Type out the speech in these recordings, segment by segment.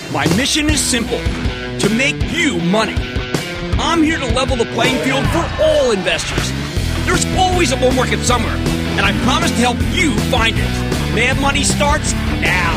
My mission is simple, to make you money. I'm here to level the playing field for all investors. There's always a bull market somewhere, and I promise to help you find it. Mad Money starts now.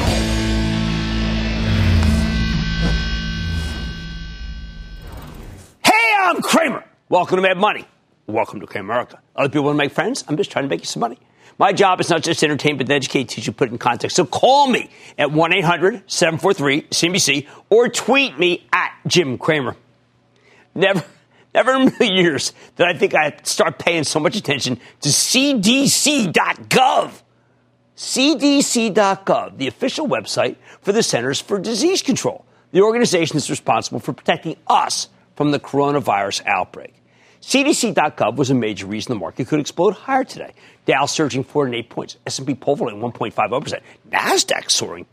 Hey, I'm Cramer. Welcome to Mad Money. Welcome to Cramerica. Other people want to make friends? I'm just trying to make you some money. My job is not just to entertain, but to educate, teach you, put it in context. So call me at 1-800-743-CNBC or tweet me at Jim Cramer. Never in a million years did I think I'd start paying so much attention to CDC.gov. CDC.gov, the official website for the Centers for Disease Control. The organization is responsible for protecting us from the coronavirus outbreak. CDC.gov was a major reason the market could explode higher today. Dow surging 408 points, S&P pulverizing 1.50%, NASDAQ soaring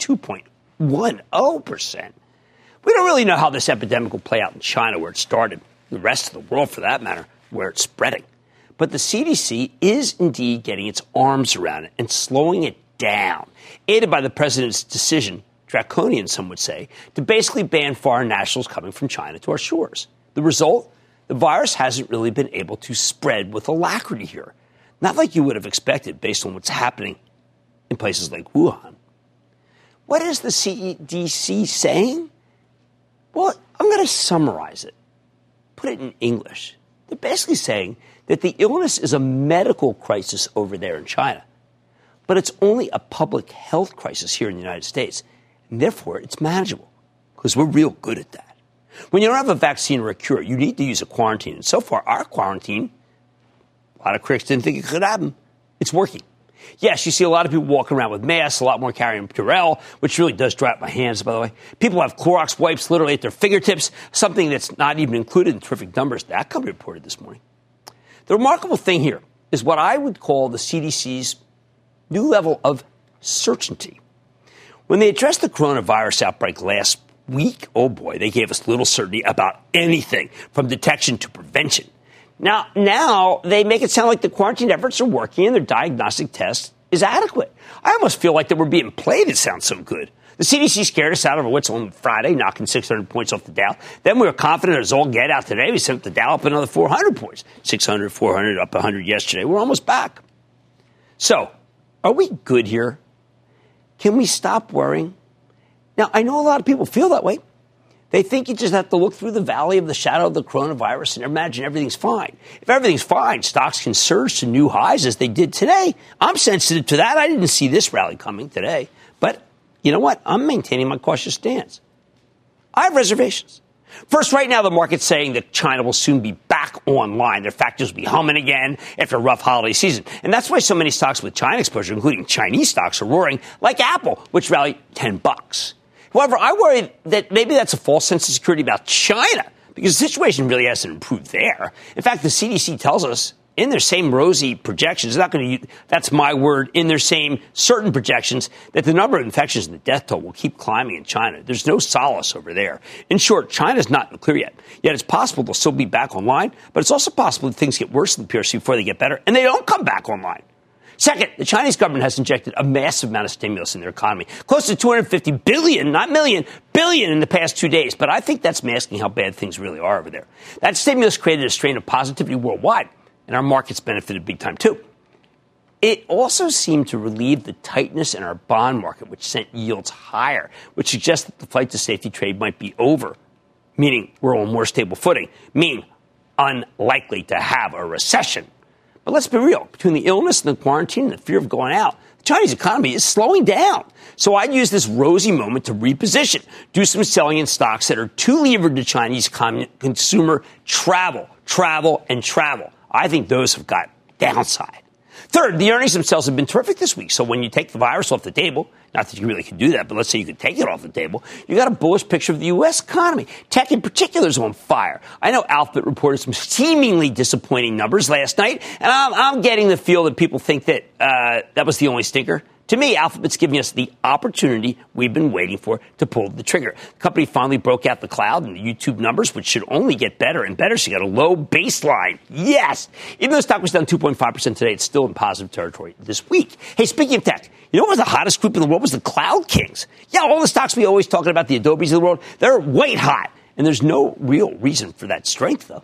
2.10%. We don't really know how this epidemic will play out in China, where it started, the rest of the world, for that matter, where it's spreading. But the CDC is indeed getting its arms around it and slowing it down, aided by the president's decision, draconian some would say, to basically ban foreign nationals coming from China to our shores. The result? The virus hasn't really been able to spread with alacrity here. Not like you would have expected based on what's happening in places like Wuhan. What is the CDC saying? Well, I'm going to summarize it, put it in English. They're basically saying that the illness is a medical crisis over there in China, but it's only a public health crisis here in the United States, and therefore it's manageable because we're real good at that. When you don't have a vaccine or a cure, you need to use a quarantine. And so far, our quarantine, a lot of critics didn't think it could happen. It's working. Yes, you see a lot of people walking around with masks, a lot more carrying Purell, which really does dry up my hands, by the way. People have Clorox wipes literally at their fingertips, something that's not even included in terrific numbers that company reported this morning. The remarkable thing here is what I would call the CDC's new level of certainty. When they addressed the coronavirus outbreak last week, oh boy, they gave us little certainty about anything from detection to prevention. Now they make it sound like the quarantine efforts are working and their diagnostic test is adequate. I almost feel like that we're being played. It sounds so good. The CDC scared us out of what's on Friday, knocking 600 points off the Dow. Then we were confident it was all get out today. We sent the Dow up another 400 points. 600, 400, up 100 yesterday. We're almost back. So, are we good here? Can we stop worrying? Now, I know a lot of people feel that way. They think you just have to look through the valley of the shadow of the coronavirus and imagine everything's fine. If everything's fine, stocks can surge to new highs as they did today. I'm sensitive to that. I didn't see this rally coming today. But you know what? I'm maintaining my cautious stance. I have reservations. First, right now, the market's saying that China will soon be back online. Their factories will be humming again after a rough holiday season. And that's why so many stocks with China exposure, including Chinese stocks, are roaring, like Apple, which rallied $10. However, I worry that maybe that's a false sense of security about China, because the situation really hasn't improved there. In fact, the CDC tells us in their same rosy projections, that's my word, in their same certain projections, that the number of infections and the death toll will keep climbing in China. There's no solace over there. In short, China's not in the clear yet. Yet it's possible they'll still be back online, but it's also possible that things get worse in the PRC before they get better, and they don't come back online. Second, the Chinese government has injected a massive amount of stimulus in their economy, close to $250 billion, not million, billion in the past 2 days. But I think that's masking how bad things really are over there. That stimulus created a strain of positivity worldwide, and our markets benefited big time, too. It also seemed to relieve the tightness in our bond market, which sent yields higher, which suggests that the flight to safety trade might be over, meaning we're on more stable footing, meaning unlikely to have a recession. But let's be real. Between the illness and the quarantine and the fear of going out, the Chinese economy is slowing down. So I'd use this rosy moment to reposition, do some selling in stocks that are too levered to Chinese consumer travel. I think those have got downside. Third, the earnings themselves have been terrific this week. So when you take the virus off the table, not that you really can do that, but let's say you could take it off the table, you got a bullish picture of the U.S. economy. Tech in particular is on fire. I know Alphabet reported some seemingly disappointing numbers last night, and I'm getting the feel that people think that that was the only stinker. To me, Alphabet's giving us the opportunity we've been waiting for to pull the trigger. The company finally broke out the cloud and the YouTube numbers, which should only get better and better. So you got a low baseline. Yes. Even though the stock was down 2.5% today, it's still in positive territory this week. Hey, speaking of tech, you know what was the hottest group in the world was the Cloud Kings. Yeah, all the stocks we always talking about, the Adobes of the world, they're white hot. And there's no real reason for that strength, though.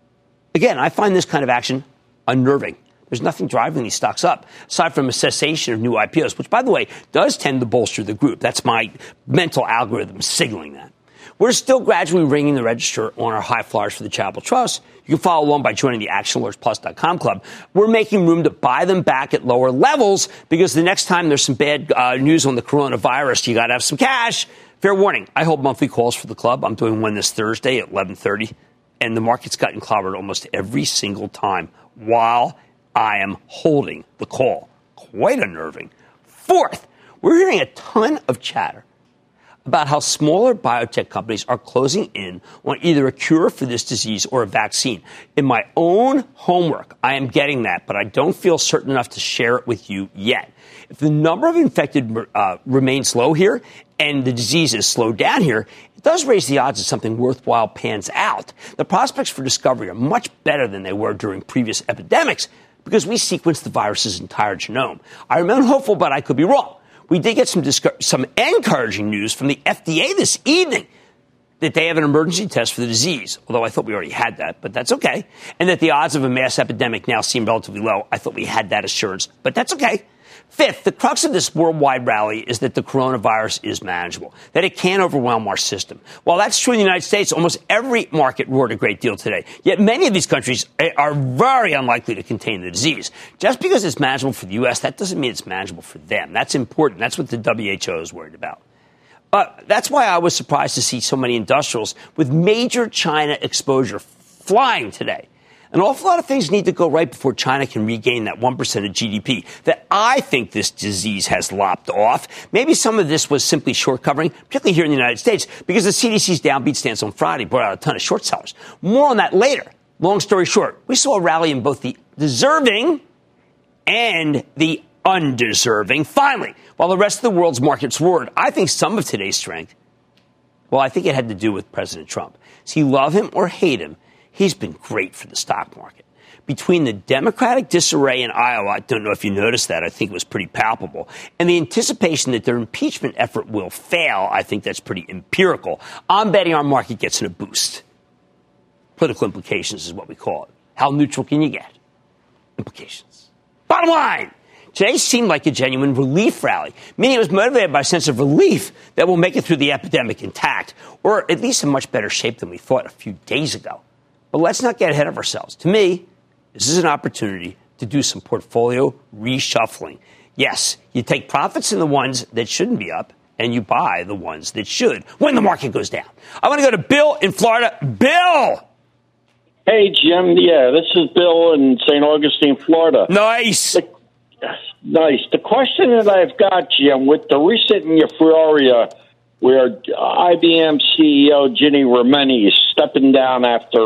Again, I find this kind of action unnerving. There's nothing driving these stocks up, aside from a cessation of new IPOs, which, by the way, does tend to bolster the group. That's my mental algorithm signaling that. We're still gradually ringing the register on our high flyers for the Charitable Trust. You can follow along by joining the ActionAlertsPlus.com club. We're making room to buy them back at lower levels because the next time there's some bad news on the coronavirus, you got to have some cash. Fair warning, I hold monthly calls for the club. I'm doing one this Thursday at 11:30, and the market's gotten clobbered almost every single time while I am holding the call. Quite unnerving. Fourth, we're hearing a ton of chatter about how smaller biotech companies are closing in on either a cure for this disease or a vaccine. In my own homework, I am getting that, but I don't feel certain enough to share it with you yet. If the number of infected remains low here and the disease is slowed down here, it does raise the odds that something worthwhile pans out. The prospects for discovery are much better than they were during previous epidemics because we sequenced the virus's entire genome. I remain hopeful, but I could be wrong. We did get some encouraging news from the FDA this evening that they have an emergency test for the disease, although I thought we already had that, but that's okay. And that the odds of a mass epidemic now seem relatively low. I thought we had that assurance, but that's okay. Fifth, the crux of this worldwide rally is that the coronavirus is manageable, that it can overwhelm our system. While that's true in the United States, almost every market roared a great deal today. Yet many of these countries are very unlikely to contain the disease. Just because it's manageable for the U.S., that doesn't mean it's manageable for them. That's important. That's what the WHO is worried about. That's why I was surprised to see so many industrials with major China exposure flying today. An awful lot of things need to go right before China can regain that 1% of GDP that I think this disease has lopped off. Maybe some of this was simply short covering, particularly here in the United States, because the CDC's downbeat stance on Friday brought out a ton of short sellers. More on that later. Long story short, we saw a rally in both the deserving and the undeserving. Finally, while the rest of the world's markets roared, I think some of today's strength, well, I think it had to do with President Trump. So you love him or hate him, he's been great for the stock market. Between the Democratic disarray in Iowa, I don't know if you noticed that, I think it was pretty palpable, and the anticipation that their impeachment effort will fail, I think that's pretty empirical. I'm betting our market gets in a boost. Political implications is what we call it. How neutral can you get? Implications. Bottom line, today seemed like a genuine relief rally, meaning it was motivated by a sense of relief that we'll make it through the epidemic intact, or at least in much better shape than we thought a few days ago. But let's not get ahead of ourselves. To me, this is an opportunity to do some portfolio reshuffling. Yes, you take profits in the ones that shouldn't be up, and you buy the ones that should when the market goes down. I want to go to Bill in Florida. Bill! Hey, Jim. Yeah, this is Bill in St. Augustine, Florida. Nice. Nice. The question that I've got, Jim, with the recent euphoria where IBM CEO Ginny Rometty is stepping down after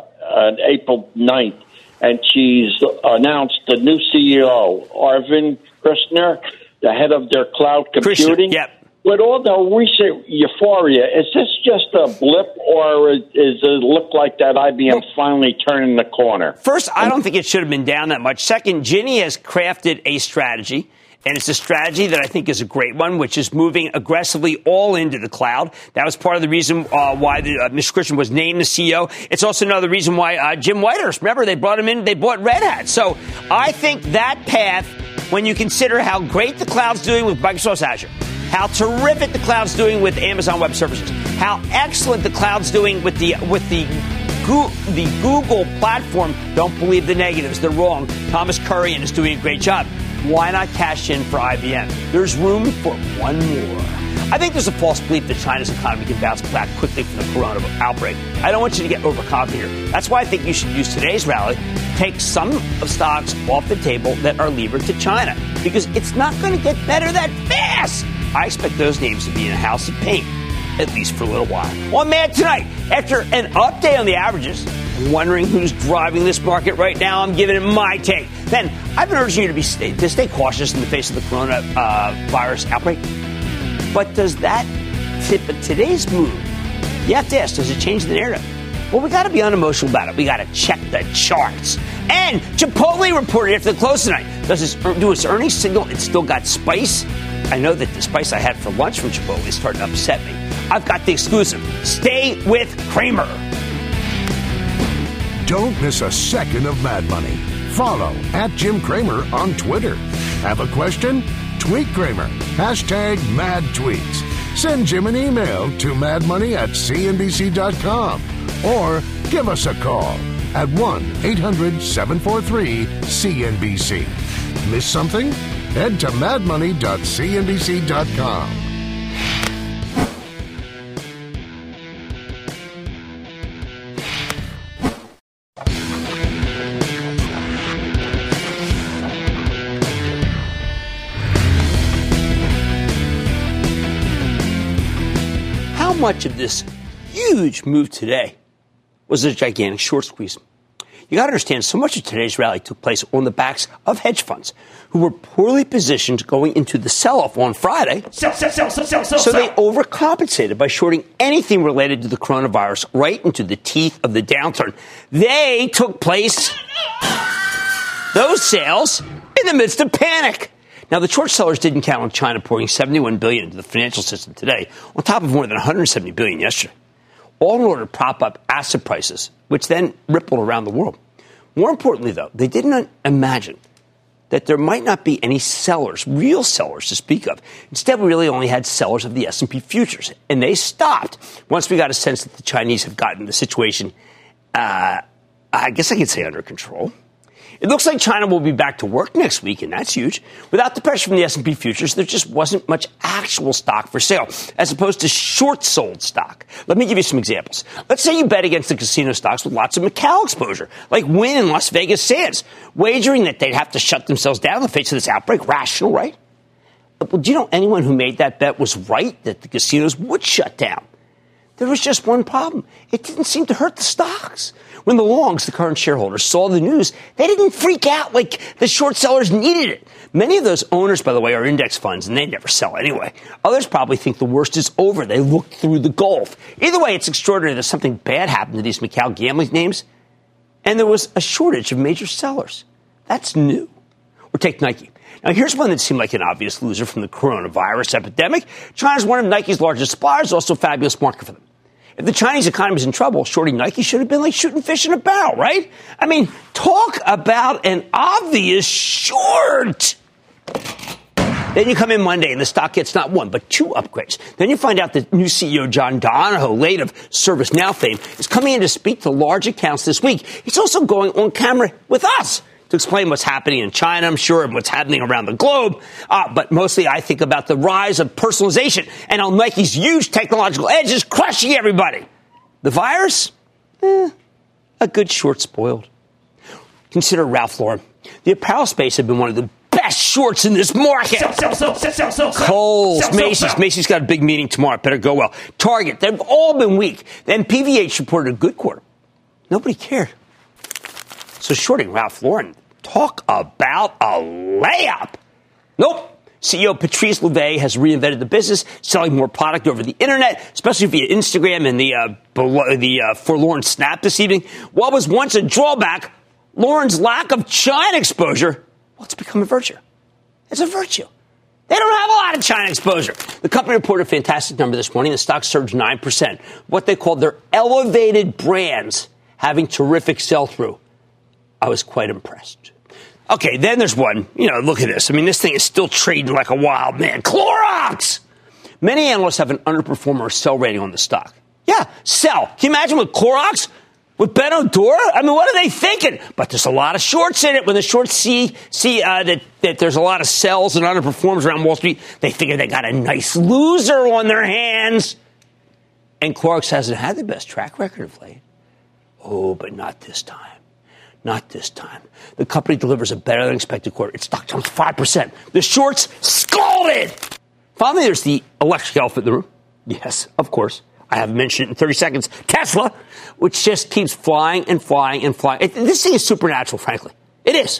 April 9th, and she's announced the new CEO, Arvind Krishna, the head of their cloud computing. Yep. With all the recent euphoria, is this just a blip, or does it look like that IBM finally turning the corner? First, I don't think it should have been down that much. Second, Ginny has crafted a strategy, and it's a strategy that I think is a great one, which is moving aggressively all into the cloud. That was part of the reason why Mr. Krishna was named the CEO. It's also another reason why Jim Whitehurst, remember, they brought him in, they bought Red Hat. So I think that path, when you consider how great the cloud's doing with Microsoft Azure, how terrific the cloud's doing with Amazon Web Services, how excellent the cloud's doing with the Google platform. Don't believe the negatives. They're wrong. Thomas Kurian is doing a great job. Why not cash in for IBM? There's room for one more. I think there's a false belief that China's economy can bounce back quickly from the corona outbreak. I don't want you to get overconfident here. That's why I think you should use today's rally, take some of stocks off the table that are levered to China, because it's not going to get better that fast. I expect those names to be in a house of pain, at least for a little while. On Mad Tonight, after an update on the averages, wondering who's driving this market right now, I'm giving it my take. Ben, I've been urging you to stay cautious in the face of the coronavirus outbreak. But does that today's move, you have to ask, does it change the narrative? Well, we got to be unemotional about it. We got to check the charts. And Chipotle reported after the close tonight. Does its earnings signal it's still got spice? I know that the spice I had for lunch from Chipotle is starting to upset me. I've got the exclusive. Stay with Cramer. Don't miss a second of Mad Money. Follow @Jim Cramer on Twitter. Have a question? Tweet Cramer. #MadTweets. Send Jim an email to madmoney@cnbc.com or give us a call at 1-800-743-CNBC. Miss something? Head to madmoney.cnbc.com. How much of this huge move today was a gigantic short squeeze? You got to understand, so much of today's rally took place on the backs of hedge funds who were poorly positioned going into the sell-off on Friday. Sell. So they overcompensated by shorting anything related to the coronavirus right into the teeth of the downturn. They took place, those sales, in the midst of panic. Now, the short sellers didn't count on China pouring $71 billion into the financial system today, on top of more than $170 billion yesterday, all in order to prop up asset prices, which then rippled around the world. More importantly, though, they didn't imagine that there might not be any sellers, real sellers to speak of. Instead, we really only had sellers of the S&P futures, and they stopped once we got a sense that the Chinese have gotten the situation, I guess I could say, under control. It looks like China will be back to work next week, and that's huge. Without the pressure from the S&P futures, there just wasn't much actual stock for sale, as opposed to short-sold stock. Let me give you some examples. Let's say you bet against the casino stocks with lots of Macau exposure, like Wynn and Las Vegas Sands, wagering that they'd have to shut themselves down in the face of this outbreak. Rational, right? Well, do you know anyone who made that bet was right that the casinos would shut down? There was just one problem. It didn't seem to hurt the stocks. When the longs, the current shareholders, saw the news, they didn't freak out like the short sellers needed it. Many of those owners, by the way, are index funds, and they never sell anyway. Others probably think the worst is over. They looked through the gulf. Either way, it's extraordinary that something bad happened to these Macau gambling names, and there was a shortage of major sellers. That's new. Or take Nike. Now, here's one that seemed like an obvious loser from the coronavirus epidemic. China's one of Nike's largest suppliers, also a fabulous market for them. If the Chinese economy is in trouble, shorting Nike should have been like shooting fish in a barrel, right? I mean, talk about an obvious short. Then you come in Monday and the stock gets not one, but two upgrades. Then you find out that new CEO John Donahoe, late of ServiceNow fame, is coming in to speak to large accounts this week. He's also going on camera with us to explain what's happening in China, I'm sure, and what's happening around the globe. But mostly I think about the rise of personalization and how Nike's huge technological edge is crushing everybody. The virus? A good short spoiled. Consider Ralph Lauren. The apparel space had been one of the best shorts in this market. Sell. Kohl's, Macy's. Macy's got a big meeting tomorrow. It better go well. Target. They've all been weak. Then PVH reported a good quarter. Nobody cared. So shorting Ralph Lauren, talk about a layup. Nope. CEO Patrice Louvet has reinvented the business, selling more product over the internet, especially via Instagram and the forlorn Snap this evening. What was once a drawback, Lauren's lack of China exposure, well, it's become a virtue. It's a virtue. They don't have a lot of China exposure. The company reported a fantastic number this morning. The stock surged 9%. What they called their elevated brands having terrific sell-through. I was quite impressed. Okay, then there's one. Look at this. I mean, this thing is still trading like a wild man. Clorox! Many analysts have an underperformer or sell rating on the stock. Yeah, sell. Can you imagine with Clorox? With Benno Dora? I mean, what are they thinking? But there's a lot of shorts in it. When the shorts see that there's a lot of sells and underperforms around Wall Street, they figure they got a nice loser on their hands. And Clorox hasn't had the best track record of late. Oh, but not this time. Not this time. The company delivers a better-than-expected quarter. Its stock jumps 5%. The shorts scalded. Finally, there's the electric elephant in the room. Yes, of course. I haven't mentioned it in 30 seconds. Tesla, which just keeps flying and flying and flying. This thing is supernatural, frankly. It is.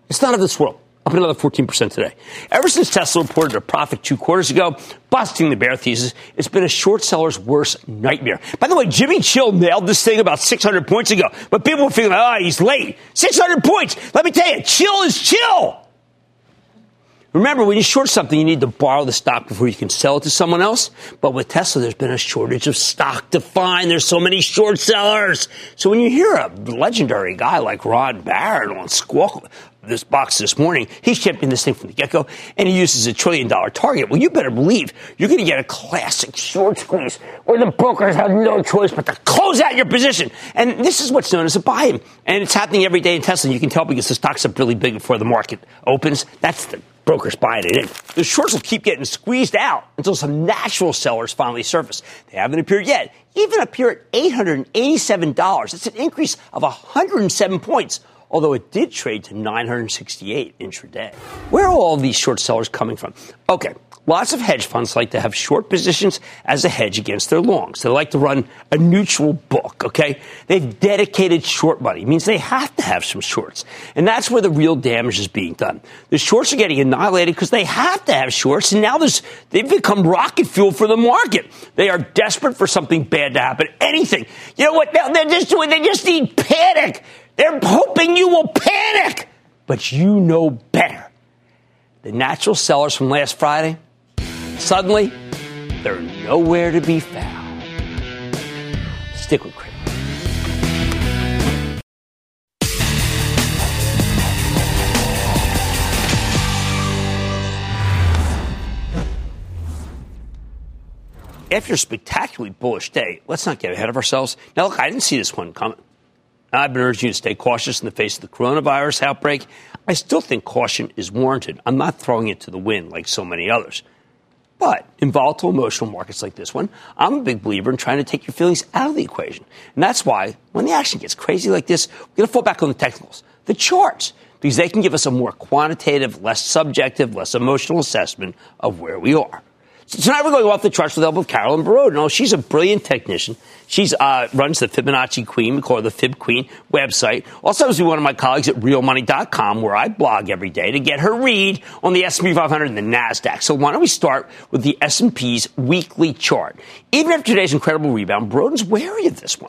It's not of this world. Up another 14% today. Ever since Tesla reported a profit 2 quarters ago, busting the bear thesis, it's been a short seller's worst nightmare. By the way, Jimmy Chill nailed this thing about 600 points ago, but people were feeling, he's late. 600 points. Let me tell you, chill is chill. Remember, when you short something, you need to borrow the stock before you can sell it to someone else. But with Tesla, there's been a shortage of stock to find. There's so many short sellers. So when you hear a legendary guy like Rod Barrett on Squawk this box this morning, he's championing this thing from the get-go, and he uses $1 trillion target. Well, you better believe you're going to get a classic short squeeze where the brokers have no choice but to close out your position. And this is what's known as a buy-in. And it's happening every day in Tesla. You can tell because the stock's up really big before the market opens. That's the brokers buying it in. The shorts will keep getting squeezed out until some natural sellers finally surface. They haven't appeared yet. Even appear at $887. It's an increase of 107 points, although it did trade to 968 intraday. Where are all these short sellers coming from? Okay, lots of hedge funds like to have short positions as a hedge against their longs. They like to run a neutral book, okay? They've dedicated short money. It means they have to have some shorts. And that's where the real damage is being done. The shorts are getting annihilated because they have to have shorts, and now they've become rocket fuel for the market. They are desperate for something bad to happen. Anything. You know what? They just need panic. They're hoping you will panic. But you know better. The natural sellers from last Friday, suddenly, they're nowhere to be found. Stick with Cramer. After a spectacularly bullish day, let's not get ahead of ourselves. Now, look, I didn't see this one coming. I've been urging you to stay cautious in the face of the coronavirus outbreak. I still think caution is warranted. I'm not throwing it to the wind like so many others. But in volatile emotional markets like this one, I'm a big believer in trying to take your feelings out of the equation. And that's why when the action gets crazy like this, we're going to fall back on the technicals, the charts, because they can give us a more quantitative, less subjective, less emotional assessment of where we are. So tonight we're going off the charts with the help of Carolyn Barreau. No, she's a brilliant technician. She runs the Fibonacci Queen. We call her the Fib Queen website. Also happens to be one of my colleagues at realmoney.com, where I blog every day to get her read on the S&P 500 and the NASDAQ. So why don't we start with the S&P's weekly chart. Even after today's incredible rebound, Broden's wary of this one.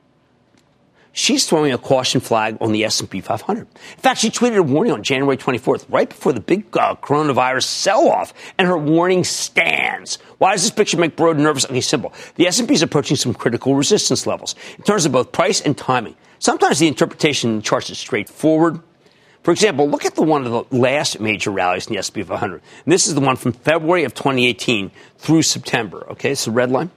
She's throwing a caution flag on the S&P 500. In fact, she tweeted a warning on January 24th, right before the big coronavirus sell-off, and her warning stands. Why does this picture make Broden nervous? Okay, simple. The S&P is approaching some critical resistance levels in terms of both price and timing. Sometimes the interpretation in the charts is straightforward. For example, look at one of the last major rallies in the S&P 500. And this is the one from February of 2018 through September. Okay, it's the red line.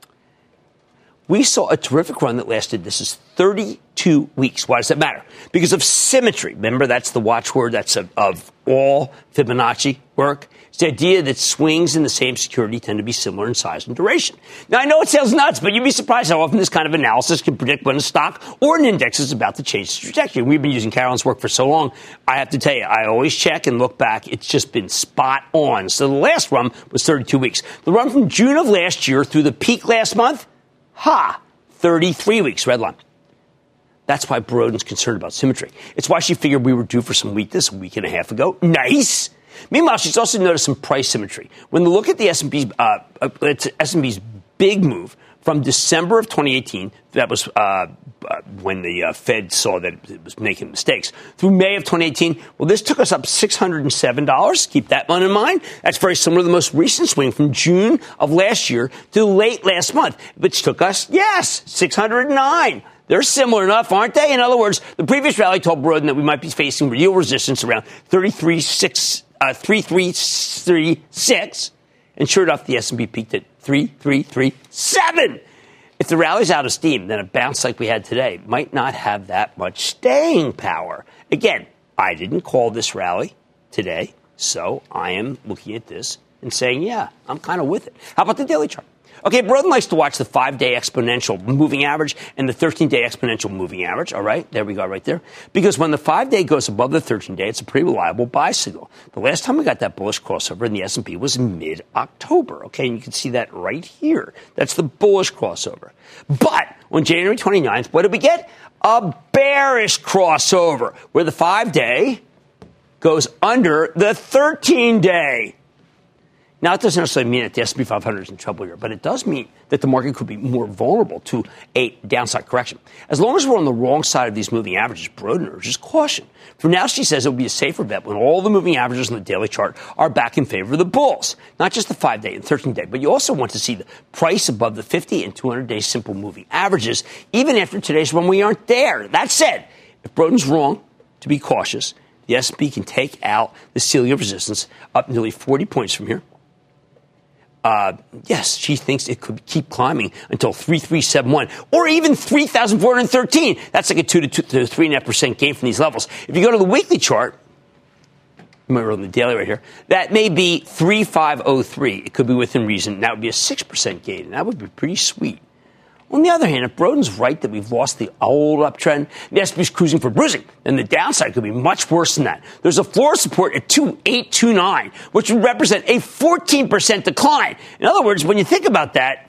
We saw a terrific run that lasted, this is 32 weeks. Why does that matter? Because of symmetry. Remember, that's the watchword that's of all Fibonacci work. It's the idea that swings in the same security tend to be similar in size and duration. Now, I know it sounds nuts, but you'd be surprised how often this kind of analysis can predict when a stock or an index is about to change its trajectory. We've been using Carolyn's work for so long. I have to tell you, I always check and look back. It's just been spot on. So the last run was 32 weeks. The run from June of last year through the peak last month, 33 weeks, red line. That's why Broden's concerned about symmetry. It's why she figured we were due for some weakness a week and a half ago. Nice. Meanwhile, she's also noticed some price symmetry. When you look at the S&P's big move from December of 2018, that was when the Fed saw that it was making mistakes, through May of 2018, well, this took us up $607. Keep that one in mind. That's very similar to the most recent swing from June of last year to late last month, which took us, $609. They're similar enough, aren't they? In other words, the previous rally told Broden that we might be facing real resistance around 3336, and sure enough, the S&P peaked at 3337. If the rally's out of steam, then a bounce like we had today might not have that much staying power. Again, I didn't call this rally today, so I am looking at this and saying, I'm kind of with it. How about the daily chart? Okay, Broden likes to watch the 5-day exponential moving average and the 13-day exponential moving average. All right, there we go right there. Because when the 5-day goes above the 13-day, it's a pretty reliable buy signal. The last time we got that bullish crossover in the S&P was in mid-October. Okay, and you can see that right here. That's the bullish crossover. But on January 29th, what did we get? A bearish crossover where the 5-day goes under the 13-day. Now, it doesn't necessarily mean that the S&P 500 is in trouble here, but it does mean that the market could be more vulnerable to a downside correction. As long as we're on the wrong side of these moving averages, Broden urges caution. For now, she says it will be a safer bet when all the moving averages on the daily chart are back in favor of the bulls, not just the 5-day and 13-day, but you also want to see the price above the 50 and 200-day simple moving averages, even after today's run we aren't there. That said, if Broden's wrong, to be cautious, the S&P can take out the ceiling of resistance up nearly 40 points from here. Yes, she thinks it could keep climbing until 3,371 or even 3,413. That's like a 2 to 3.5% gain from these levels. If you go to the weekly chart, remember on the daily right here, that may be 3,503. It could be within reason. That would be a 6% gain, and that would be pretty sweet. On the other hand, if Broden's right that we've lost the old uptrend, the S&P's cruising for bruising, then the downside could be much worse than that. There's a floor support at 2,829, which would represent a 14% decline. In other words, when you think about that,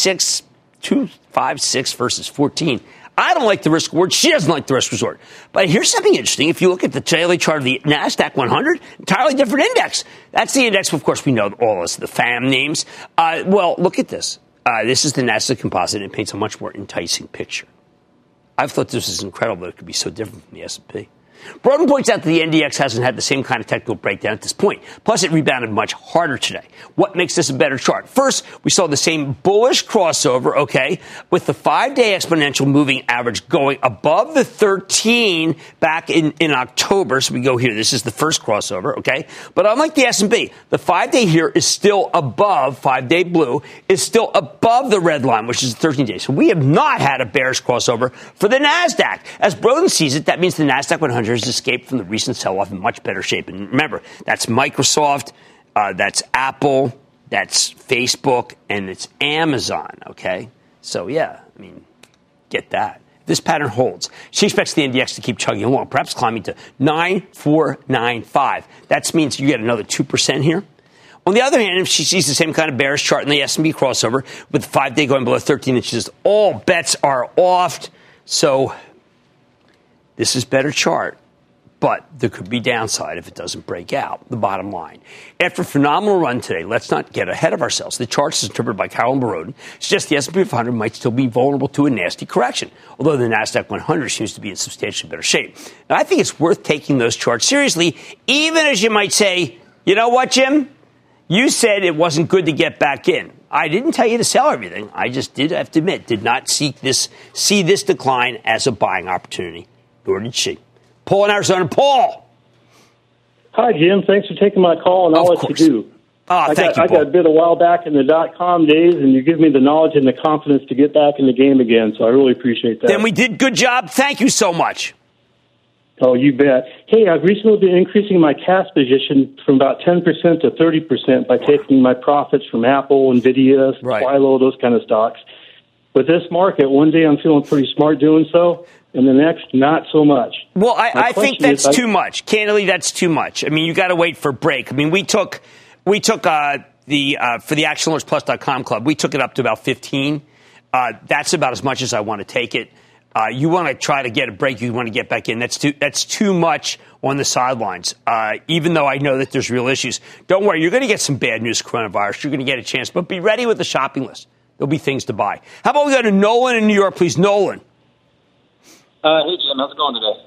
256 versus 14, I don't like the risk reward. She doesn't like the risk reward. But here's something interesting. If you look at the daily chart of the NASDAQ 100, entirely different index. That's the index, of course, we know all this, the FAM names. Well, look at this. This is the NASDAQ composite, and it paints a much more enticing picture. I've thought this is incredible that it could be so different from the S&P. Broden points out that the NDX hasn't had the same kind of technical breakdown at this point. Plus, it rebounded much harder today. What makes this a better chart? First, we saw the same bullish crossover, okay, with the 5-day exponential moving average going above the 13 back in October. So we go here. This is the first crossover, okay? But unlike the S&P, the 5-day here is still above, 5-day blue, is still above the red line, which is the 13 days. So we have not had a bearish crossover for the NASDAQ. As Broden sees it, that means the NASDAQ 100 has escaped from the recent sell-off in much better shape. And remember, that's Microsoft, that's Apple, that's Facebook, and it's Amazon, okay? So, yeah, I mean, get that. If this pattern holds, she expects the NDX to keep chugging along, perhaps climbing to 9,495. That means you get another 2% here. On the other hand, if she sees the same kind of bearish chart in the S&P crossover with the 5-day going below 13 inches, all bets are off. So this is better chart. But there could be downside if it doesn't break out, the bottom line. After a phenomenal run today, let's not get ahead of ourselves. The chart is interpreted by Carolyn Broden suggests the S&P 500 might still be vulnerable to a nasty correction, although the NASDAQ 100 seems to be in substantially better shape. And I think it's worth taking those charts seriously, even as you might say, you know what, Jim? You said it wasn't good to get back in. I didn't tell you to sell everything. I just did have to admit, did not see this decline as a buying opportunity, nor did she. Paul in Arizona. Paul. Hi, Jim. Thanks for taking my call and all that you do. I got a bit a while back in the .com days, and you give me the knowledge and the confidence to get back in the game again, so I really appreciate that. Then we did good job. Thank you so much. Oh, you bet. Hey, I've recently been increasing my cash position from about 10% to 30% by taking my profits from Apple, NVIDIA, Philo, those kind of stocks. With this market, one day I'm feeling pretty smart doing so, and the next, not so much. Well, I think that's too much. Candidly, that's too much. I mean, you got to wait for a break. I mean, we took for the ActionAlertsPlus.com club, we took it up to about 15. That's about as much as I want to take it. You want to try to get a break. You want to get back in. That's too much on the sidelines, even though I know that there's real issues. Don't worry. You're going to get some bad news coronavirus. You're going to get a chance. But be ready with the shopping list. There'll be things to buy. How about we go to Nolan in New York, please? Nolan. Hey, Jim. How's it going today?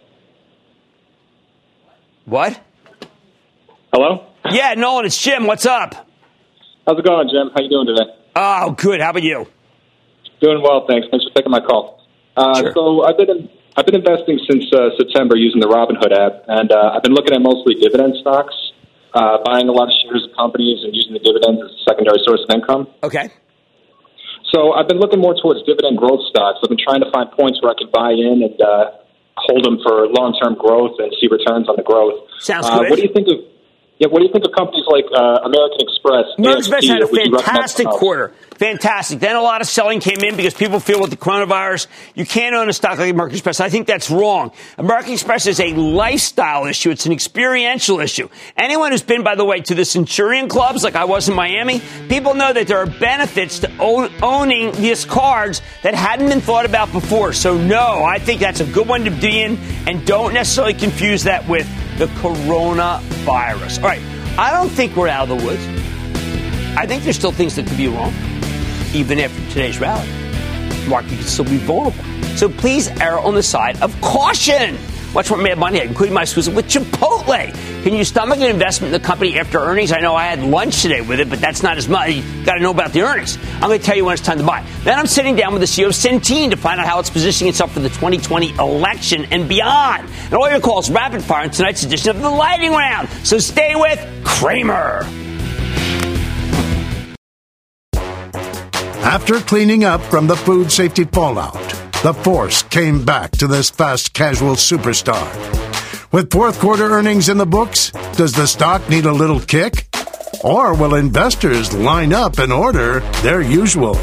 What? Hello? Yeah, Nolan, it's Jim. What's up? How's it going, Jim? How you doing today? Oh, good. How about you? Doing well, thanks. Thanks for taking my call. Sure. So I've been investing since September using the Robinhood app, and I've been looking at mostly dividend stocks, buying a lot of shares of companies and using the dividends as a secondary source of income. Okay. So I've been looking more towards dividend growth stocks. I've been trying to find points where I can buy in and hold them for long-term growth and see returns on the growth. Sounds good. What do you think of? Yeah, what do you think of companies like American Express? American Express had a fantastic quarter. Fantastic. Then a lot of selling came in because people feel with the coronavirus, you can't own a stock like American Express. I think that's wrong. American Express is a lifestyle issue. It's an experiential issue. Anyone who's been, by the way, to the Centurion clubs like I was in Miami, people know that there are benefits to owning these cards that hadn't been thought about before. So, no, I think that's a good one to be in, and don't necessarily confuse that with the coronavirus. All right, I don't think we're out of the woods. I think there's still things that could be wrong, even after today's rally. The market could still be vulnerable. So please err on the side of caution. Watch what Mad Money had, including my exclusive with Chipotle. Can you stomach an investment in the company after earnings? I know I had lunch today with it, but that's not as much. You got to know about the earnings. I'm going to tell you when it's time to buy. Then I'm sitting down with the CEO of Centene to find out how it's positioning itself for the 2020 election and beyond. And all your calls rapid fire in tonight's edition of the Lightning Round. So stay with Cramer. After cleaning up from the food safety fallout, the force came back to this fast casual superstar. With fourth quarter earnings in the books, does the stock need a little kick? Or will investors line up and order their usual?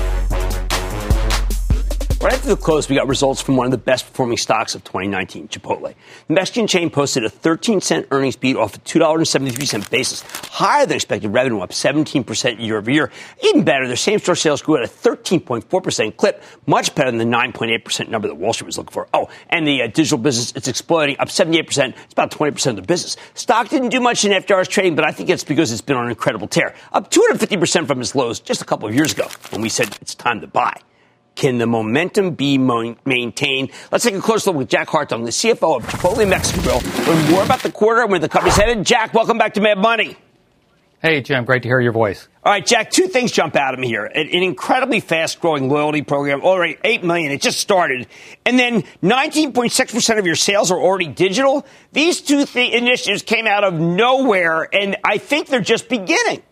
Right after the close, we got results from one of the best-performing stocks of 2019, Chipotle. The Mexican chain posted a 13-cent earnings beat off a $2.73 basis, higher than expected revenue, up 17% year-over-year. Even better, their same-store sales grew at a 13.4% clip, much better than the 9.8% number that Wall Street was looking for. Oh, and the digital business, it's exploding, up 78%. It's about 20% of the business. Stock didn't do much in after-hours trading, but I think it's because it's been on an incredible tear, up 250% from its lows just a couple of years ago when we said it's time to buy. Can the momentum be maintained? Let's take a closer look with Jack Hartung, the CFO of Chipotle Mexican Grill. Learn more about the quarter and where the company's headed. Jack, welcome back to Mad Money. Hey, Jim. Great to hear your voice. All right, Jack, two things jump out at me here. An incredibly fast-growing loyalty program, already $8 million. It just started. And then 19.6% of your sales are already digital. These two initiatives came out of nowhere, and I think they're just beginning.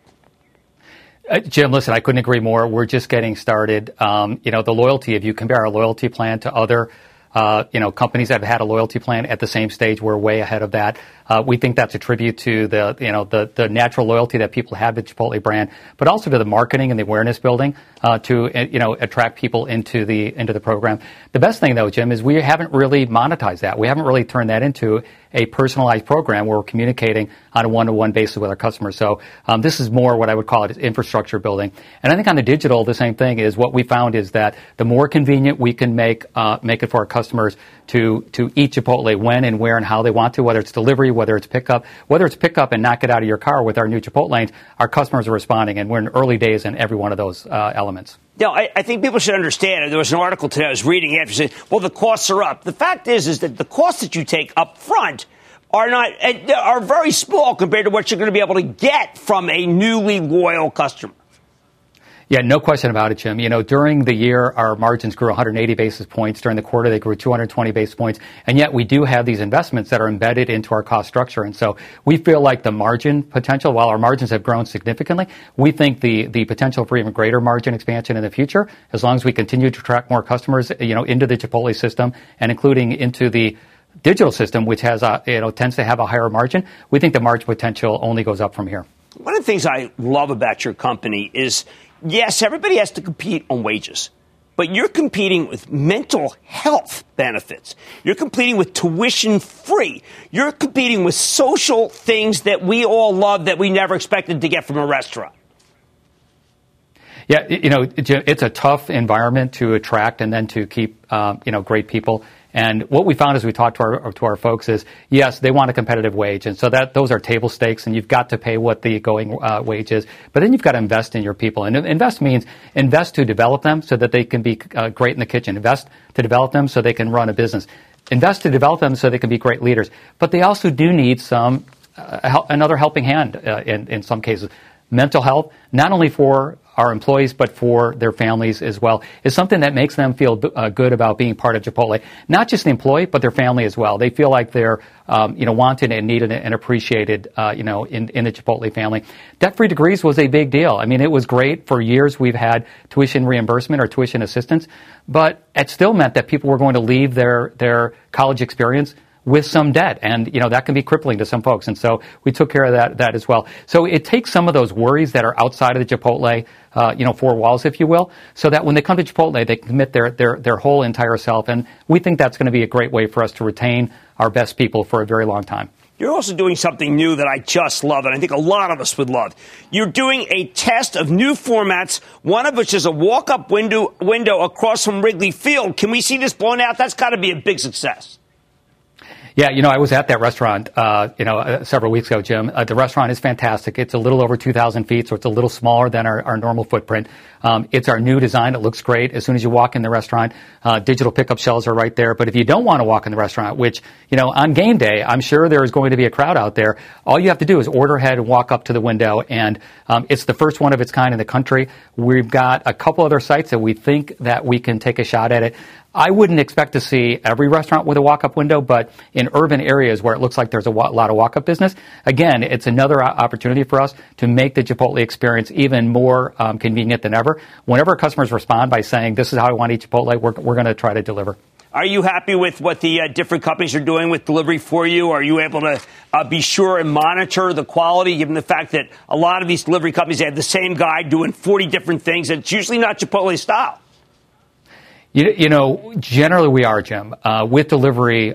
Jim, listen, I couldn't agree more. We're just getting started. The loyalty, if you compare our loyalty plan to other, companies that have had a loyalty plan at the same stage, we're way ahead of that. We think that's a tribute to the natural loyalty that people have to the Chipotle brand, but also to the marketing and the awareness building to attract people into the program. The best thing, though, Jim, is we haven't really monetized that. We haven't really turned that into a personalized program where we're communicating on a one-to-one basis with our customers. So this is more what I would call it infrastructure building. And I think on the digital, the same thing is what we found is that the more convenient we can make it for our customers to eat Chipotle when and where and how they want to, whether it's delivery, whether it's pickup and knock it out of your car with our new Chipotle lanes, our customers are responding, and we're in early days in every one of those elements. No, I think people should understand. There was an article today I was reading after saying, well, the costs are up. The fact is that the costs that you take up front are very small compared to what you're going to be able to get from a newly loyal customer. Yeah, no question about it, Jim. During the year, our margins grew 180 basis points. During the quarter, they grew 220 basis points. And yet we do have these investments that are embedded into our cost structure. And so we feel like the margin potential, while our margins have grown significantly, we think the potential for even greater margin expansion in the future, as long as we continue to attract more customers, into the Chipotle system and including into the digital system, which has tends to have a higher margin, we think the margin potential only goes up from here. One of the things I love about your company is, yes, everybody has to compete on wages, but you're competing with mental health benefits. You're competing with tuition free. You're competing with social things that we all love that we never expected to get from a restaurant. Yeah, it's a tough environment to attract and then to keep, great people. And what we found as we talked to our folks is, yes, they want a competitive wage. And so those are table stakes, and you've got to pay what the going wage is. But then you've got to invest in your people. And invest means invest to develop them so that they can be great in the kitchen. Invest to develop them so they can run a business. Invest to develop them so they can be great leaders. But they also do need some another helping hand in some cases. Mental health, not only for our employees, but for their families as well, is something that makes them feel good about being part of Chipotle. Not just the employee, but their family as well. They feel like they're, wanted and needed and appreciated, in the Chipotle family. Debt-free degrees was a big deal. I mean, it was great. For years, we've had tuition reimbursement or tuition assistance, but it still meant that people were going to leave their college experience with some debt. And, that can be crippling to some folks. And so we took care of that as well. So it takes some of those worries that are outside of the Chipotle, four walls, if you will, so that when they come to Chipotle, they commit their whole entire self. And we think that's going to be a great way for us to retain our best people for a very long time. You're also doing something new that I just love, and I think a lot of us would love. You're doing a test of new formats, one of which is a walk-up window across from Wrigley Field. Can we see this blown out? That's got to be a big success. Yeah, I was at that restaurant, several weeks ago, Jim. The restaurant is fantastic. It's a little over 2,000 feet, so it's a little smaller than our normal footprint. It's our new design. It looks great. As soon as you walk in the restaurant, digital pickup shelves are right there. But if you don't want to walk in the restaurant, which, on game day, I'm sure there is going to be a crowd out there, all you have to do is order ahead and walk up to the window. And it's the first one of its kind in the country. We've got a couple other sites that we think that we can take a shot at it. I wouldn't expect to see every restaurant with a walk-up window, but in urban areas where it looks like there's a lot of walk-up business, again, it's another opportunity for us to make the Chipotle experience even more convenient than ever. Whenever customers respond by saying, this is how I want to eat Chipotle, we're going to try to deliver. Are you happy with what the different companies are doing with delivery for you? Are you able to be sure and monitor the quality, given the fact that a lot of these delivery companies, they have the same guy doing 40 different things, and it's usually not Chipotle style? Generally we are, Jim. With delivery,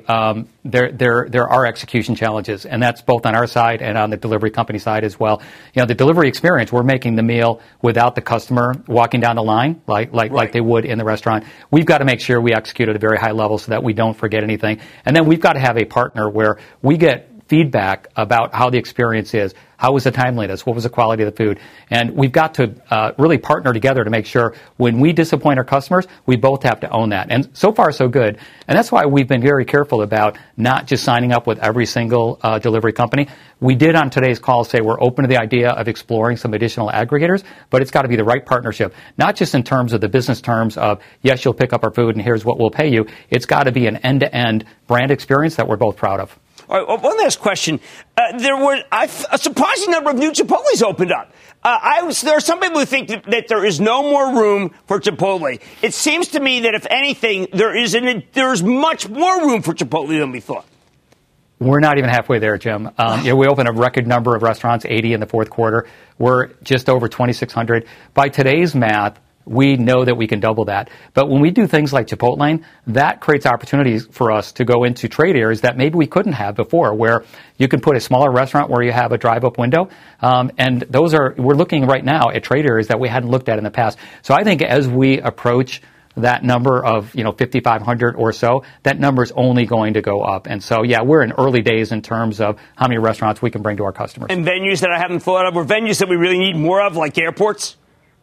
there are execution challenges, and that's both on our side and on the delivery company side as well. The delivery experience, we're making the meal without the customer walking down the line like they would in the restaurant. We've got to make sure we execute at a very high level so that we don't forget anything. And then we've got to have a partner where we get feedback about how the experience is. How was the timeliness? What was the quality of the food? And we've got to really partner together to make sure when we disappoint our customers, we both have to own that. And so far, so good. And that's why we've been very careful about not just signing up with every single delivery company. We did on today's call say we're open to the idea of exploring some additional aggregators, but it's got to be the right partnership, not just in terms of the business terms of, yes, you'll pick up our food and here's what we'll pay you. It's got to be an end-to-end brand experience that we're both proud of. All right, one last question. There were a surprising number of new Chipotles opened up. There are some people who think that there is no more room for Chipotle. It seems to me that, if anything, there's much more room for Chipotle than we thought. We're not even halfway there, Jim. We opened a record number of restaurants, 80 in the fourth quarter. We're just over 2,600. By today's math, we know that we can double that. But when we do things like Chipotlane, that creates opportunities for us to go into trade areas that maybe we couldn't have before, where you can put a smaller restaurant where you have a drive-up window. And we're looking right now at trade areas that we hadn't looked at in the past. So I think as we approach that number of, 5,500 or so, that number is only going to go up. And so, yeah, we're in early days in terms of how many restaurants we can bring to our customers. And venues that I haven't thought of, or venues that we really need more of, like airports?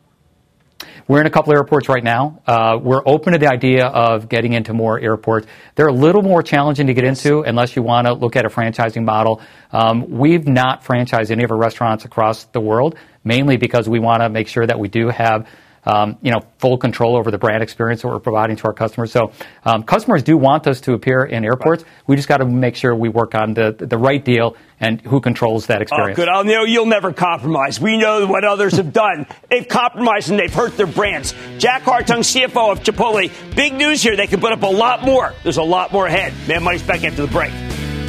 We're in a couple of airports right now. We're open to the idea of getting into more airports. They're a little more challenging to get into unless you want to look at a franchising model. We've not franchised any of our restaurants across the world, mainly because we want to make sure that we do have full control over the brand experience that we're providing to our customers. So customers do want us to appear in airports. Right. We just got to make sure we work on the right deal and who controls that experience. Oh, good. You'll never compromise. We know what others have done. They've compromised and they've hurt their brands. Jack Hartung, CFO of Chipotle. Big news here. They can put up a lot more. There's a lot more ahead. Mad Money's back after the break.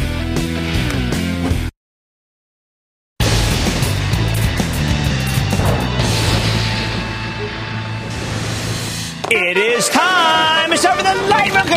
It is time. It's time for the lightning round.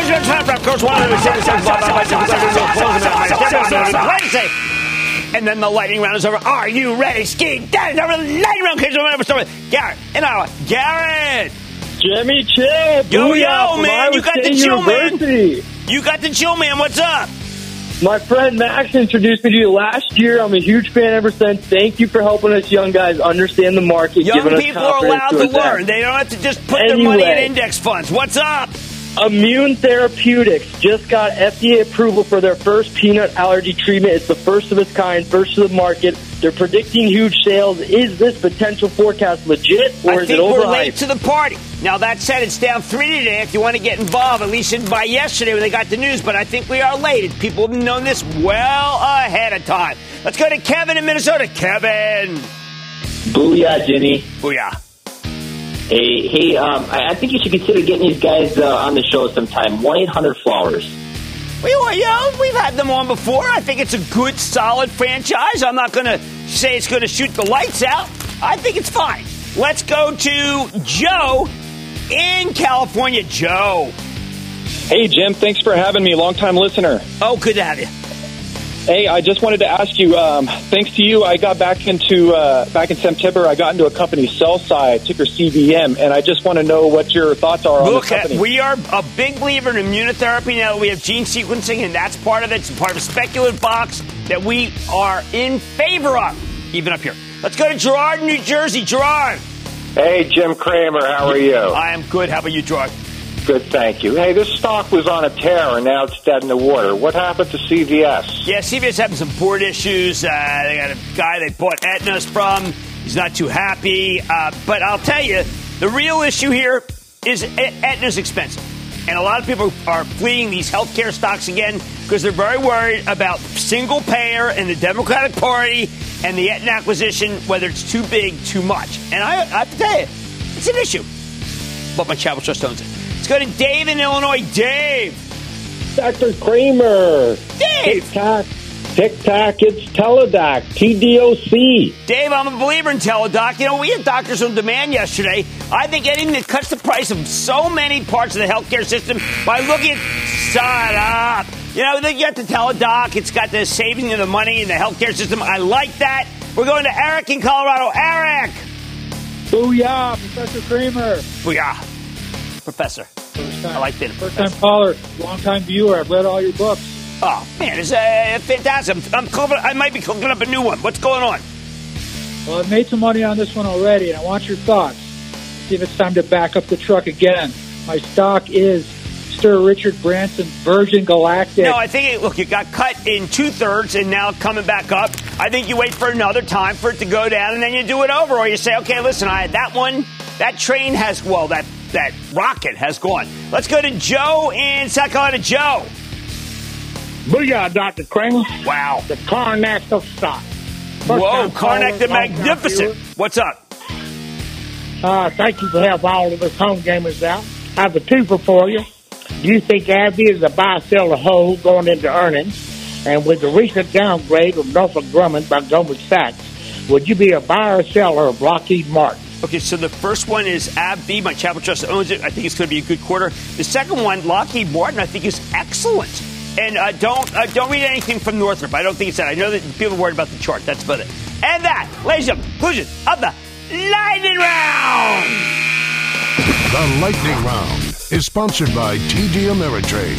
And then the lightning round is over. Are you ready? Ski. That is over. The lightning round. Garrett in Iowa. Garrett. Jimmy Chill. Yo, man. You got the chill, man. You got the chill, man. What's up? My friend Max introduced me to you last year. I'm a huge fan ever since. Thank you for helping us young guys understand the market. Young people are allowed to learn. They don't have to just put their money in index funds. What's up? Immune Therapeutics just got FDA approval for their first peanut allergy treatment. It's the first of its kind, first to the market. They're predicting huge sales. Is this potential forecast legit, or is it overhyped? I think we're late to the party. Now, that said, it's down 3 today if you want to get involved, at least by yesterday when they got the news. But I think we are late. People have known this well ahead of time. Let's go to Kevin in Minnesota. Kevin. Booyah, Jimmy. Booyah. Hey, I think you should consider getting these guys on the show sometime. 1-800-Flowers. We've had them on before. I think it's a good, solid franchise. I'm not going to say it's going to shoot the lights out. I think it's fine. Let's go to Joe in California. Joe. Hey, Jim. Thanks for having me. Long-time listener. Oh, good to have you. Hey, I just wanted to ask you, thanks to you, I got back in September, I got into a company, Cellside, ticker CVM, and I just want to know what your thoughts are on the company. We are a big believer in immunotherapy now. We have gene sequencing, and that's part of it. It's part of a speculative box that we are in favor of, even up here. Let's go to Gerard in New Jersey. Gerard. Hey, Jim Cramer, how are you? I am good. How about you, Gerard? Good, thank you. Hey, this stock was on a tear, and now it's dead in the water. What happened to CVS? Yeah, CVS having some board issues. They got a guy they bought Aetna's from. He's not too happy. But I'll tell you, the real issue here is Aetna's expensive. And a lot of people are fleeing these healthcare stocks again because they're very worried about single payer and the Democratic Party and the Aetna acquisition, whether it's too big, too much. And I have to tell you, it's an issue. But my Chapel Trust owns it. Let's go to Dave in Illinois. Dave. Dr. Kramer. Dave. TikTok, it's Teladoc, TDOC. Dave, I'm a believer in Teladoc. You know, we had Doctors on Demand yesterday. I think anything that cuts the price of so many parts of the healthcare system by looking at, shut up. You know, you got the Teladoc. It's got the saving of the money in the healthcare system. I like that. We're going to Eric in Colorado. Eric. Booyah, Professor Kramer. Booyah. Professor. I like that. First-time caller, long-time viewer. I've read all your books. Oh, man, it's fantastic. I might be cooking up a new one. What's going on? Well, I've made some money on this one already, and I want your thoughts. See if it's time to back up the truck again. My stock is Sir Richard Branson Virgin Galactic. No, I think, look, it got cut in 2/3 and now coming back up. I think you wait for another time for it to go down, and then you do it over. Or you say, okay, listen, I had that one. That train has, well, that rocket has gone. Let's go to Joe in South Carolina. Joe. Booyah, Dr. Kramer. Wow. The Carnac of stock. Whoa, Carnac the Magnificent. What's up? Thank you for having all of us home gamers out. I have a twofer for you. Do you think AbbVie is a buy, sell, or hold going into earnings? And with the recent downgrade of Northrop Grumman by Goldman Sachs, would you be a buyer or seller of Lockheed Martin? Okay, so the first one is AbbVie. My Chapel Trust owns it. I think it's going to be a good quarter. The second one, Lockheed Martin, I think is excellent. And don't read anything from Northrop. I don't think it's that. I know that people are worried about the chart. That's about it. And that, ladies and gentlemen, conclusion of the Lightning Round. The Lightning Round is sponsored by TD Ameritrade.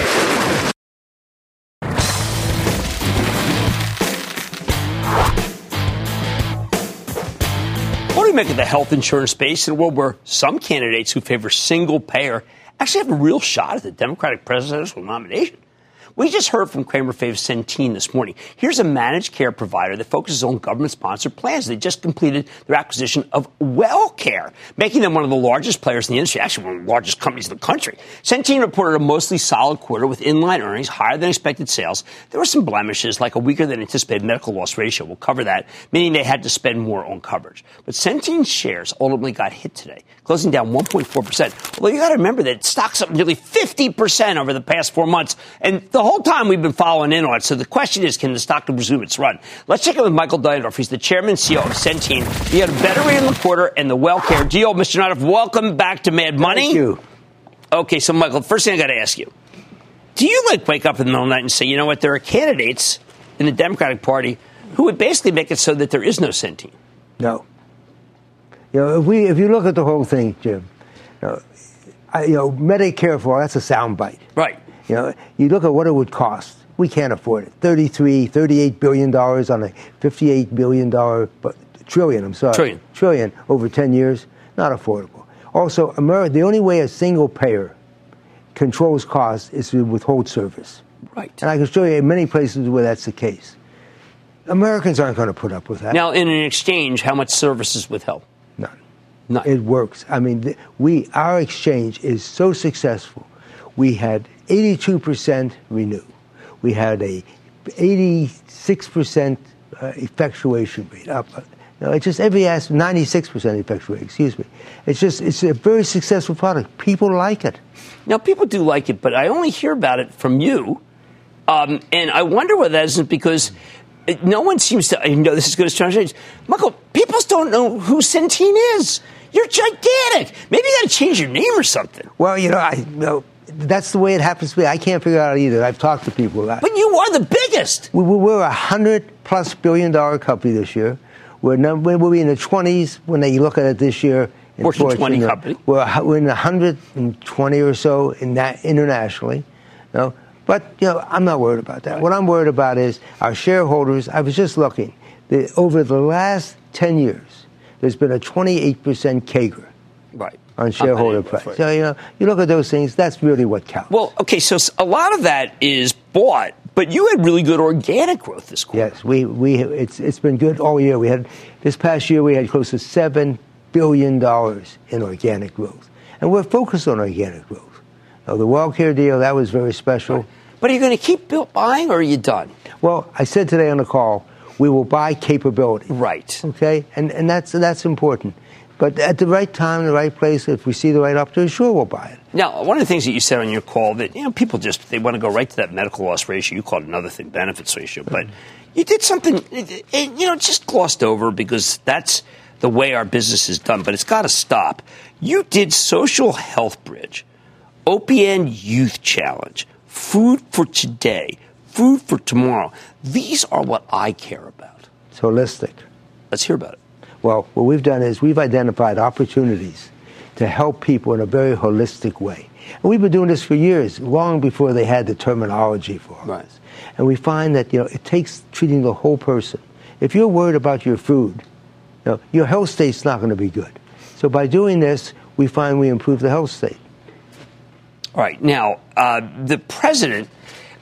What do we make of the health insurance space in a world where some candidates who favor single payer actually have a real shot at the Democratic presidential nomination? We just heard from Kramer Fave Centene this morning. Here's a managed care provider that focuses on government-sponsored plans. They just completed their acquisition of WellCare, making them one of the largest players in the industry, actually one of the largest companies in the country. Centene reported a mostly solid quarter with in-line earnings, higher than expected sales. There were some blemishes, like a weaker than anticipated medical loss ratio. We'll cover that, meaning they had to spend more on coverage. But Centene's shares ultimately got hit today, closing down 1.4%. Although you got to remember that stock's up nearly 50% over the past 4 months, and the whole time we've been following in on it. So the question is, can the stock resume its run? Let's check in with Michael Neidorff. He's the chairman and CEO of Centene. He had a better read in the quarter and the WellCare deal. Mr. Neidorff, welcome back to Mad Money. Thank you. Okay, so Michael, first thing I got to ask you, do you wake up in the middle of the night and say, you know what, there are candidates in the Democratic Party who would basically make it so that there is no Centene? No. If you look at the whole thing, Jim, Medicare for all, that's a soundbite. Right. You look at what it would cost. We can't afford it. $38 billion on a $58 billion trillion over 10 years. Not affordable. Also, America, the only way a single payer controls costs is to withhold service. Right. And I can show you in many places where that's the case. Americans aren't going to put up with that. Now, in an exchange, how much service is withheld? None. It works. I mean, our exchange is so successful. We had 82% renew. We had a 86% effectuation rate. It's just every 96% effectuation rate. Excuse me. It's a very successful product. People like it. Now, people do like it, but I only hear about it from you, and I wonder whether that isn't because no one seems to. I know this is going to change. Michael, people don't know who Centene is. You're gigantic. Maybe you got to change your name or something. Well, that's the way it happens to be. I can't figure it out either. I've talked to people about it. But you are the biggest. We're a $100+ billion company this year. We'll be in the 20s when they look at it this year. Fortune 20 company. We're in the 120 or so in that internationally. But I'm not worried about that. Right. What I'm worried about is our shareholders. I was just looking. Over the last 10 years, there's been a 28% CAGR. Right. On shareholder price. Right. So, you look at those things, that's really what counts. Well, okay, so a lot of that is bought, but you had really good organic growth this quarter. Yes, it's been good all year. This past year, we had close to $7 billion in organic growth. And we're focused on organic growth. The WellCare deal, that was very special. Right. But are you going to keep buying, or are you done? Well, I said today on the call, we will buy capability. Right. Okay? And that's important. But at the right time, the right place, if we see the right opportunity, sure, we'll buy it. Now, one of the things that you said on your call that, people they want to go right to that medical loss ratio. You called it another thing, benefits ratio. But you did something, just glossed over because that's the way our business is done. But it's got to stop. You did Social Health Bridge, OPN Youth Challenge, Food for Today, Food for Tomorrow. These are what I care about. It's holistic. Let's hear about it. Well, what we've done is we've identified opportunities to help people in a very holistic way. And we've been doing this for years, long before they had the terminology for us. Right. And we find that, it takes treating the whole person. If you're worried about your food, your health state's not going to be good. So by doing this, we find we improve the health state. All right. Now, the president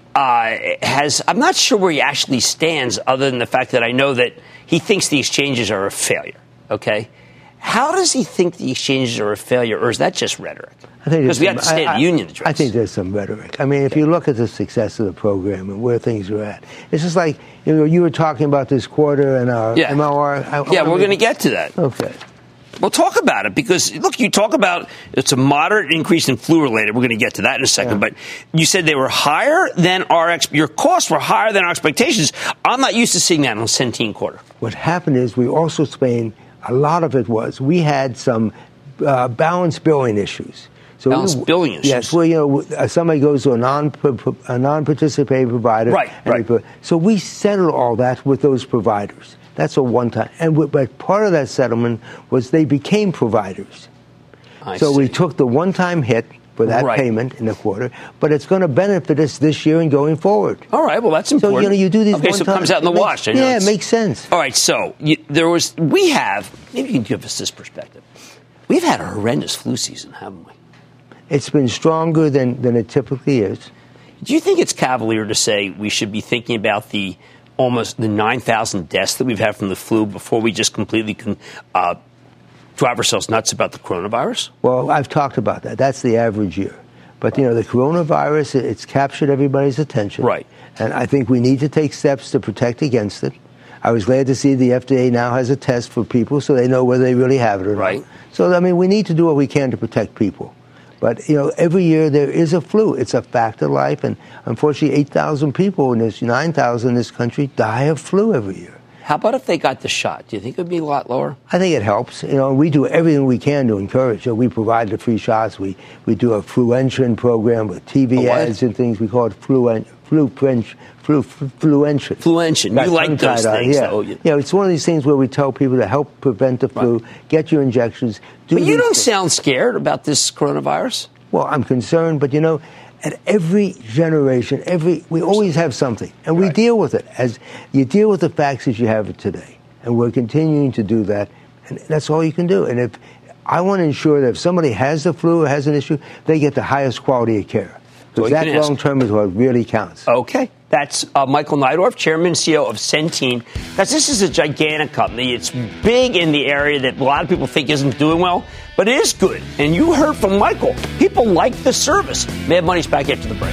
I'm not sure where he actually stands other than the fact that I know that he thinks the exchanges are a failure, okay? How does he think the exchanges are a failure, or is that just rhetoric? Because we had the State of the Union address. I think there's some rhetoric. I mean, if you look at the success of the program and where things are at, it's just like, you were talking about this quarter and our MLR. We're going to get to that. Okay. We'll talk about it because, look, you talk about it's a moderate increase in flu-related. We're going to get to that in a second. But you said they were higher than your costs were higher than our expectations. I'm not used to seeing that in a Centene quarter. What happened is we also explained a lot of it was we had some balance billing issues. So balance billing issues? Yes. Well, somebody goes to a non-participating provider. Right. So we settled all that with those providers. That's a one-time. But part of that settlement was they became providers. So we took the one-time hit for that payment in the quarter, but it's going to benefit us this year and going forward. All right, well, that's important. So, you do these so it comes out in the wash. It makes sense. All right, so maybe you can give us this perspective. We've had a horrendous flu season, haven't we? It's been stronger than it typically is. Do you think it's cavalier to say we should be thinking about almost the 9,000 deaths that we've had from the flu before we just completely drive ourselves nuts about the coronavirus? Well, I've talked about that. That's the average year. But, the coronavirus, it's captured everybody's attention. Right. And I think we need to take steps to protect against it. I was glad to see the FDA now has a test for people so they know whether they really have it or not. So, we need to do what we can to protect people. But, every year there is a flu. It's a fact of life. And unfortunately, 8,000 people in 9,000 in this country die of flu every year. How about if they got the shot? Do you think it would be a lot lower? I think it helps. We do everything we can to encourage. We provide the free shots. We do a Fluention program with TV ads and things. We call it Fluention. Fluention. You like those things, though. It's one of these things where we tell people to help prevent the flu, get your injections. But you don't sound scared about this coronavirus. Well, I'm concerned, but at every generation, we always have something, and we deal with it as you deal with the facts as you have it today, and we're continuing to do that, and that's all you can do. And if I want to ensure that if somebody has the flu or has an issue, they get the highest quality of care. Because that long-term is what really counts. Okay. That's Michael Neidorff, Chairman and CEO of Centene. Guys, this is a gigantic company. It's big in the area that a lot of people think isn't doing well, but it is good. And you heard from Michael. People like the service. Mad Money's back after the break.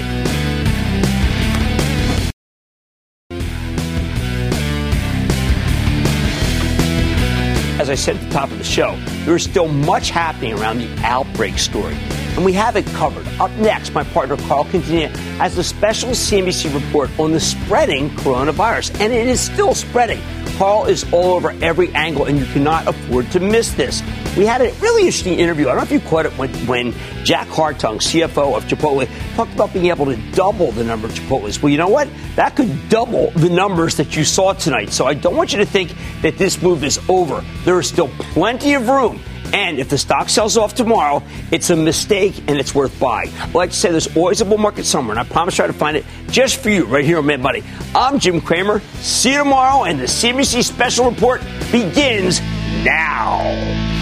As I said at the top of the show, there is still much happening around the outbreak story. And we have it covered. Up next, my partner Carl Quintanilla has the special CNBC report on the spreading coronavirus. And it is still spreading. Carl is all over every angle, and you cannot afford to miss this. We had a really interesting interview. I don't know if you caught it when Jack Hartung, CFO of Chipotle, talked about being able to double the number of Chipotles. Well, you know what? That could double the numbers that you saw tonight. So I don't want you to think that this move is over. There is still plenty of room. And if the stock sells off tomorrow, it's a mistake and it's worth buying. I like to say there's always a bull market somewhere, and I promise to try to find it just for you right here on Mad Money. I'm Jim Cramer. See you tomorrow, and the CNBC Special Report begins now.